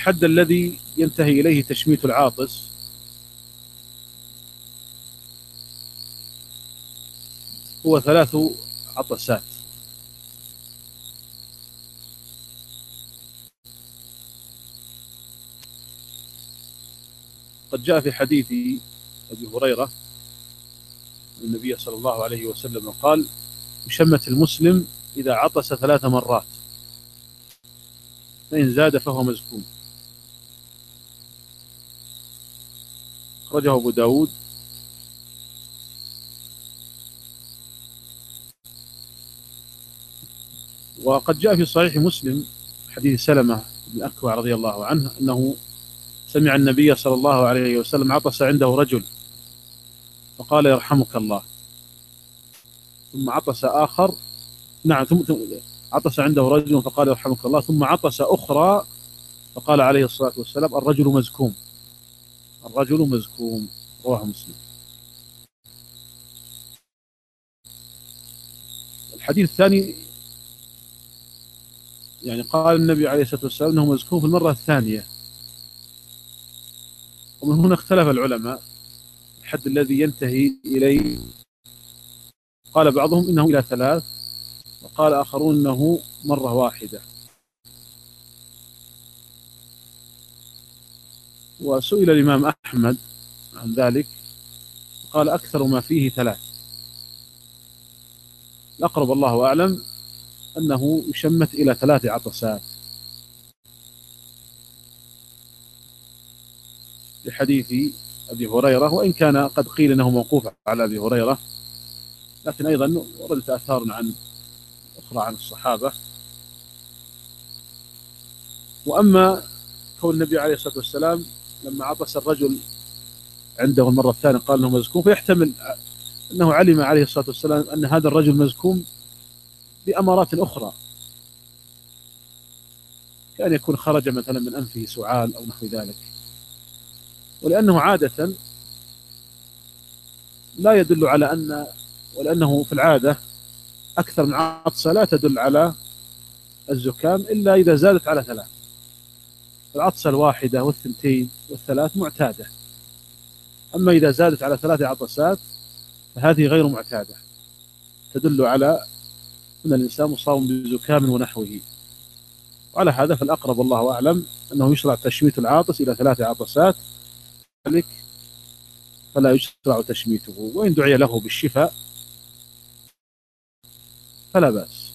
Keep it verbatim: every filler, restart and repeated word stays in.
والحد الذي ينتهي إليه تشميت العاطس هو ثلاث عطسات. قد جاء في حديث أبي هريرة النبي صلى الله عليه وسلم قال: يشمت المسلم إذا عطس ثلاث مرات، فإن زاد فهو مزكوم. أخرجه أبو داود. وقد جاء في صحيح مسلم حديث سلمة بن الأكوع رضي الله عنه أنه سمع النبي صلى الله عليه وسلم عطس عنده رجل فقال: يرحمك الله. ثم عطس آخر، نعم، ثم عطس عنده رجل فقال: يرحمك الله. ثم عطس أخرى فقال عليه الصلاة والسلام: الرجل مزكوم، الرجل مزكوم. رواه مسلم. الحديث الثاني يعني قال النبي عليه الصلاة والسلام أنه مزكوم في المرة الثانية، ومن هنا اختلف العلماء الحد الذي ينتهي إليه. قال بعضهم إنه إلى ثلاث، وقال آخرون أنه مرة واحدة. وسئل الإمام أحمد عن ذلك قال: أكثر ما فيه ثلاث. الأقرب الله أعلم أنه يشمت إلى ثلاث عطسات، لحديث أبي هريرة، وإن كان قد قيل أنه موقوف على أبي هريرة، لكن أيضا وردت آثار عن أخرى عن الصحابة. وأما كون النبي عليه الصلاة والسلام لما عطس الرجل عنده المرة الثانية قال أنه مزكوم، فيحتمل أنه علم عليه الصلاة والسلام أن هذا الرجل مزكوم بأمارات أخرى، كأن يكون خرج مثلا من أنفه سعال أو نحو ذلك. ولأنه عادة لا يدل على أن، ولأنه في العادة أكثر من عطسة لا تدل على الزكام إلا إذا زادت على ثلاث. العطسة الواحدة والثنتين والثلاث معتادة، أما إذا زادت على ثلاث عطسات فهذه غير معتادة، تدل على أن الإنسان مصاب بزكام ونحوه. وعلى هذا فالأقرب الله أعلم أنه يشرع تشميت العاطس إلى ثلاث عطسات، ذلك فلا يشرع تشميته، وإن دعي له بالشفاء فلا بأس.